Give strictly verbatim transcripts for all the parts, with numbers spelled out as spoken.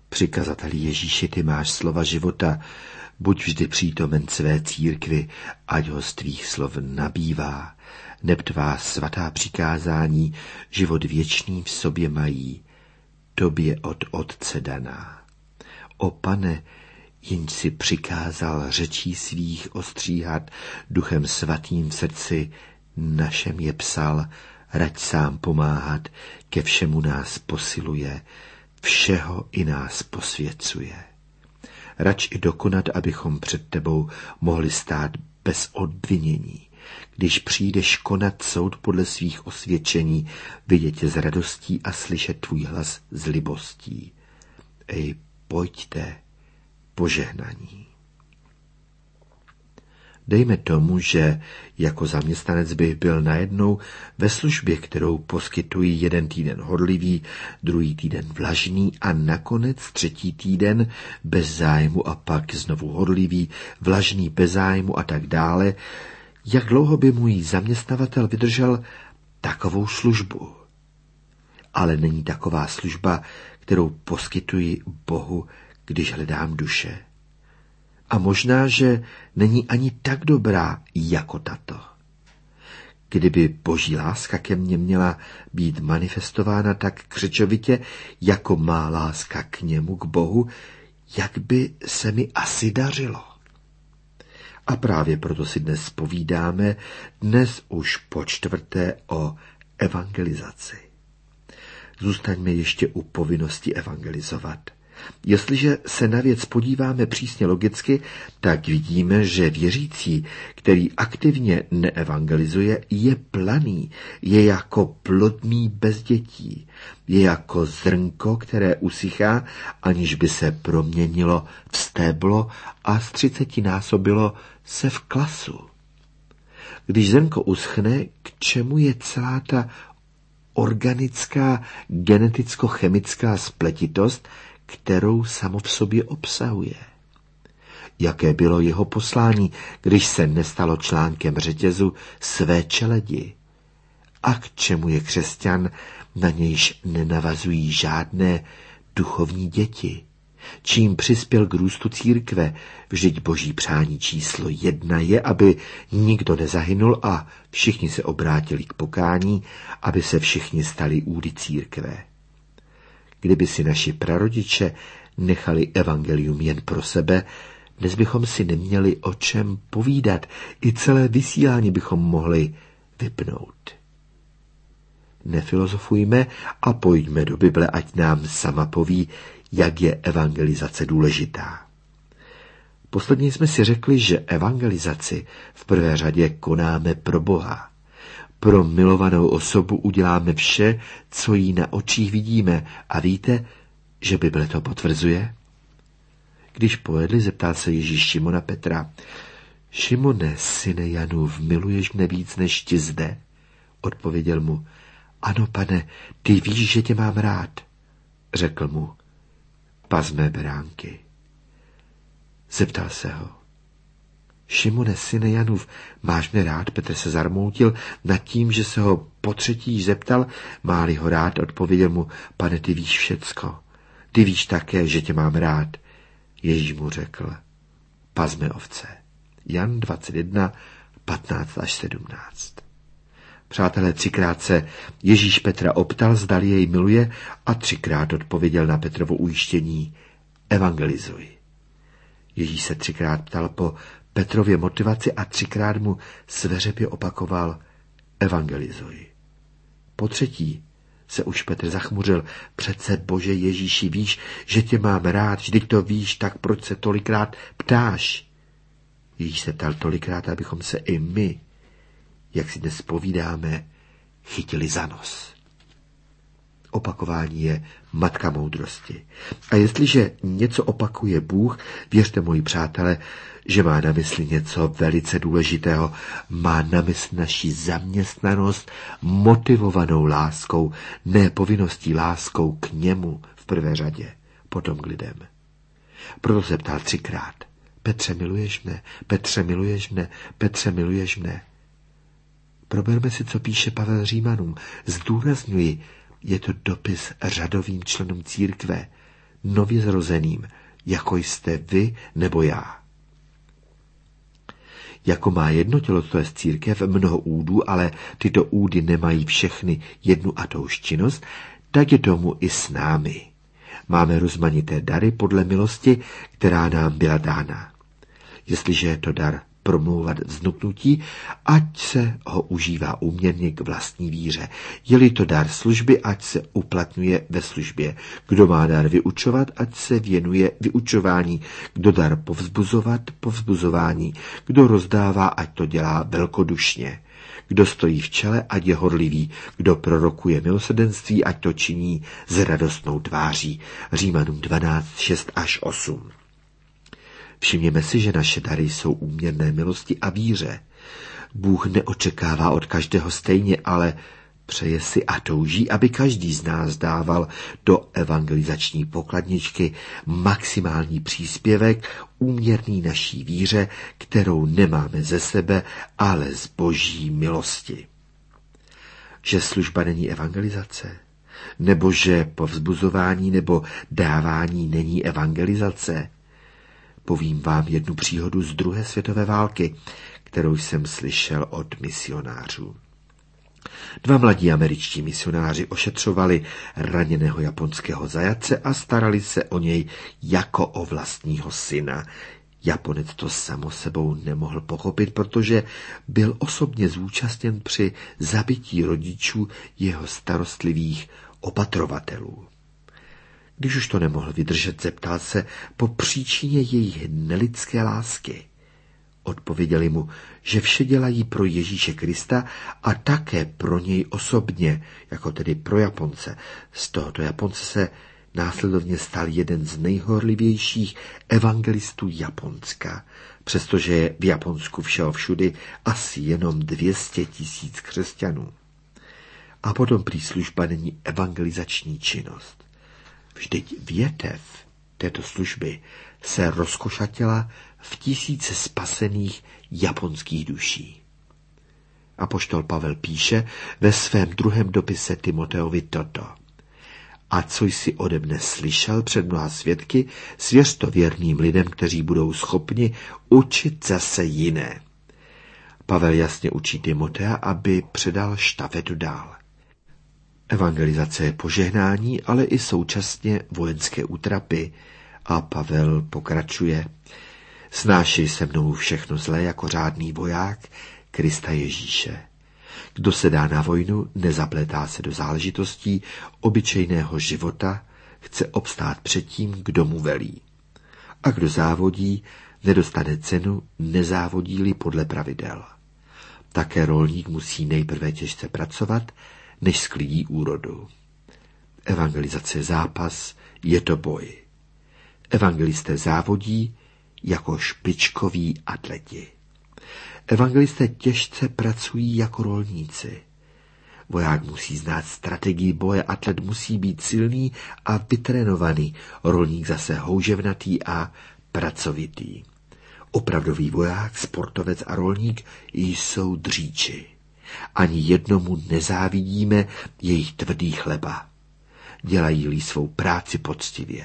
Přikazateli Ježíši, ty máš slova života, buď vždy přítomen své církvi, ať ho z tvých slov nabývá. Neb tvá svatá přikázání život věčný v sobě mají, tobě od Otce daná. O Pane, jenž si přikázal řečí svých ostříhat, duchem svatým v srdci našem je psal, rať sám pomáhat, ke všemu nás posiluje, všeho i nás posvěcuje. Rač i dokonat, abychom před tebou mohli stát bez obvinění. Když přijdeš konat soud podle svých osvědčení, vidět tě s radostí a slyšet tvůj hlas s libostí. Ej, pojďte, požehnaní. Dejme tomu, že jako zaměstnanec bych byl najednou ve službě, kterou poskytují jeden týden horlivý, druhý týden vlažný a nakonec třetí týden bez zájmu a pak znovu horlivý, vlažný bez zájmu a tak dále. Jak dlouho by můj zaměstnavatel vydržel takovou službu? Ale není taková služba, kterou poskytuji Bohu, když hledám duše. A možná, že není ani tak dobrá jako tato. Kdyby boží láska ke mně měla být manifestována tak křečovitě, jako má láska k němu, k Bohu, jak by se mi asi dařilo. A právě proto si dnes povídáme, dnes už po čtvrté, o evangelizaci. Zůstaňme ještě u povinnosti evangelizovat. Jestliže se na věc podíváme přísně logicky, tak vidíme, že věřící, který aktivně neevangelizuje, je planý, je jako plodný bez dětí, je jako zrnko, které usychá, aniž by se proměnilo v stéblo a z třicetinásobilo se v klasu. Když zrnko uschne, k čemu je celá ta organická, geneticko-chemická spletitost, kterou samo v sobě obsahuje? Jaké bylo jeho poslání, když se nestalo článkem řetězu své čeledi? A k čemu je křesťan, na nějž nenavazují žádné duchovní děti? Čím přispěl k růstu církve? Vždyť boží přání číslo jedna je, aby nikdo nezahynul a všichni se obrátili k pokání, aby se všichni stali údy církve. Kdyby si naši prarodiče nechali evangelium jen pro sebe, dnes bychom si neměli o čem povídat, i celé vysílání bychom mohli vypnout. Nefilozofujme a pojďme do Bible, ať nám sama poví, jak je evangelizace důležitá. Posledně jsme si řekli, že evangelizaci v prvé řadě konáme pro Boha. Pro milovanou osobu uděláme vše, co jí na očích vidíme. A víte, že Bible to potvrzuje? Když pojedli, zeptal se Ježíš Šimona Petra: Šimone, syne Janův, miluješ mne víc než ti zde? Odpověděl mu: Ano, pane, ty víš, že tě mám rád. Řekl mu: Pas mé beránky. Zeptal se ho: Šimone, syne Janův, máš mě rád? Petr se zarmoutil nad tím, že se ho po třetí zeptal, má-li ho rád, odpověděl mu: Pane, ty víš všecko. Ty víš také, že tě mám rád. Ježíš mu řekl: Pas mé ovce. Jan dvacet jedna, patnáct až sedmnáct. Přátelé, třikrát se Ježíš Petra optal, zdali jej miluje, a třikrát odpověděl na Petrovo ujištění: Evangelizuj. Ježíš se třikrát ptal po Petrově motivaci a třikrát mu sveřepě opakoval: Evangelizuj. Po třetí se už Petr zachmuřil: Přece, Bože Ježíši, víš, že tě mám rád, vždyť to víš, tak proč se tolikrát ptáš? Ježíš se ptal tolikrát, abychom se i my, jak si dnes povídáme, chytili za nos. Opakování je matka moudrosti. A jestliže něco opakuje Bůh, věřte, moji přátelé, že má na mysli něco velice důležitého. Má na mysli naši zaměstnanost motivovanou láskou, ne povinností, láskou k němu v prvé řadě, potom k lidem. Proto se ptal třikrát: Petře, miluješ mne? Petře, miluješ mne? Petře, miluješ mne? Proberme si, co píše Pavel Římanům. Zdůrazňuji, je to dopis řadovým členům církve. nově zrozeným, jako jste vy nebo já. Jako má jedno tělo, to je církev, mnoho údů, ale tyto údy nemají všechny jednu a touž činnost, tak je tomu i s námi. Máme rozmanité dary podle milosti, která nám byla dána. Jestliže je to dar promlouvat vznuknutí, ať se ho užívá úměrně k vlastní víře. Je-li to dar služby, ať se uplatňuje ve službě. Kdo má dar vyučovat, ať se věnuje vyučování. Kdo dar povzbuzovat, povzbuzování. Kdo rozdává, ať to dělá velkodušně. Kdo stojí v čele, ať je horlivý. Kdo prorokuje milosrdenství, ať to činí s radostnou tváří. Římanům dvanáct, šest až osm. Všimněme si, že naše dary jsou úměrné milosti a víře. Bůh neočekává od každého stejně, ale přeje si a touží, aby každý z nás dával do evangelizační pokladničky maximální příspěvek úměrný naší víře, kterou nemáme ze sebe, ale z boží milosti. Že služba není evangelizace, nebo že povzbuzování nebo dávání není evangelizace. Povím vám jednu příhodu z druhé světové války, kterou jsem slyšel od misionářů. Dva mladí američtí misionáři ošetřovali raněného japonského zajatce a starali se o něj jako o vlastního syna. Japonec to samo sebou nemohl pochopit, protože byl osobně zúčastněn při zabití rodičů jeho starostlivých opatrovatelů. Když už to nemohl vydržet, zeptal se po příčině jejich nelidské lásky. Odpověděli mu, že vše dělají pro Ježíše Krista a také pro něj osobně, jako tedy pro Japonce. Z tohoto Japonce se následovně stal jeden z nejhorlivějších evangelistů Japonska, přestože je v Japonsku všeho všudy asi jenom dvě stě tisíc křesťanů. A potom prý služba není evangelizační činnost. Vždyť větev této služby se rozkošatila v tisíce spasených japonských duší. Apoštol Pavel píše ve svém druhém dopise Timoteovi toto. A co jsi ode mne slyšel před mnoha svědky, svěř to věrným lidem, kteří budou schopni učit zase jiné. Pavel jasně učí Timotea, aby předal štafetu dál. Evangelizace je požehnání, ale i současně vojenské útrapy. A Pavel pokračuje. Snášej se mnou všechno zlé jako řádný voják Krista Ježíše. Kdo se dá na vojnu, nezaplétá se do záležitostí obyčejného života, chce obstát před tím, kdo mu velí. A kdo závodí, nedostane cenu, nezávodí-li podle pravidel. Také rolník musí nejprve těžce pracovat, než sklidí úrodu. Evangelizace je zápas, je to boj. Evangelisté závodí jako špičkoví atleti. Evangelisté těžce pracují jako rolníci. Voják musí znát strategii boje, atlet musí být silný a vytrénovaný, rolník zase houževnatý a pracovitý. Opravdový voják, sportovec a rolník jsou dříči. Ani jednomu nezávidíme jejich tvrdý chleba. Dělají-li svou práci poctivě.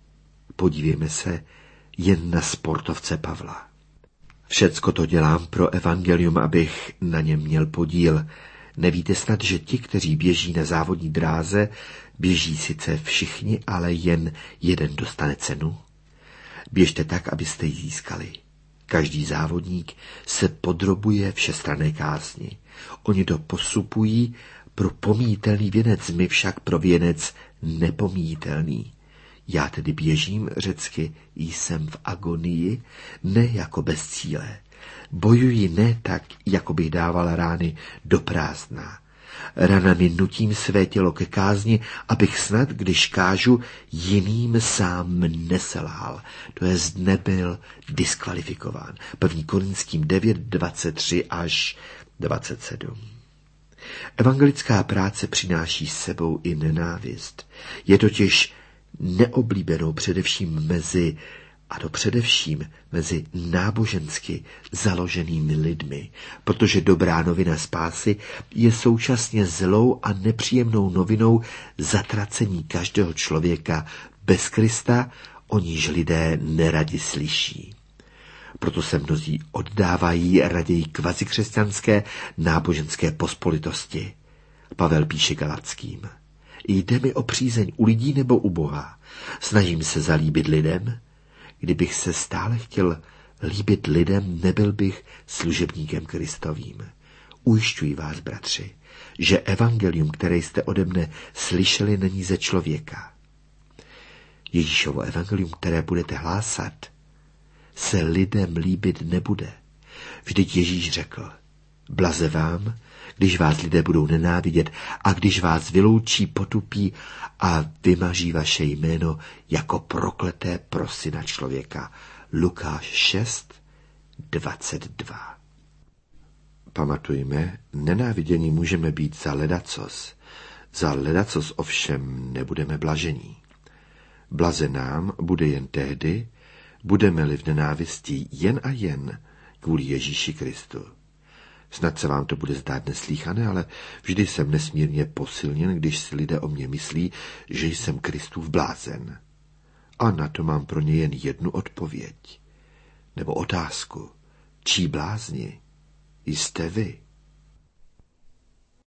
Podívejme se jen na sportovce Pavla. Všecko to dělám pro evangelium, abych na něm měl podíl. Nevíte snad, že ti, kteří běží na závodní dráze, běží sice všichni, ale jen jeden dostane cenu? Běžte tak, abyste ji získali. Každý závodník se podrobuje všestranné kázni. Oni to postupují pro pomíjitelný věnec, my však pro věnec nepomíjitelný. Já tedy běžím, řecky jsem v agonii, ne jako bez cíle. Bojuji ne tak, jako bych dával rány do prázdna. Ranami nutím své tělo ke kázni, abych snad, když kážu, jiným sám neselhal. To jest nebyl diskvalifikován. První Korinským devět, dvacet tři až dvacet sedm. Evangelická práce přináší s sebou i nenávist. Je totiž neoblíbenou především mezi A to především mezi nábožensky založenými lidmi, protože dobrá novina spásy je současně zlou a nepříjemnou novinou zatracení každého člověka bez Krista, o níž lidé neradi slyší. Proto se mnozí oddávají raději kvazikřesťanské náboženské pospolitosti. Pavel píše Galackým. Jde mi o přízeň u lidí nebo u Boha. Snažím se zalíbit lidem. Kdybych se stále chtěl líbit lidem, nebyl bych služebníkem Kristovým. Ujišťuji vás, bratři, že evangelium, které jste ode mne slyšeli, není ze člověka. Ježíšovo evangelium, které budete hlásat, se lidem líbit nebude. Vždyť Ježíš řekl, blaze vám, když vás lidé budou nenávidět a když vás vyloučí, potupí a vymaží vaše jméno jako prokleté pro syna člověka. Lukáš šest, dvacet dva. Pamatujme, nenávidění můžeme být za ledacos. Za ledacos ovšem nebudeme blažení. Blaze nám bude jen tehdy, budeme-li v nenávisti jen a jen kvůli Ježíši Kristu. Snad se vám to bude zdát neslýchané, ale vždy jsem nesmírně posilněn, když si lidé o mě myslí, že jsem Kristův blázen. A na to mám pro ně jen jednu odpověď. Nebo otázku. Čí blázni jste vy?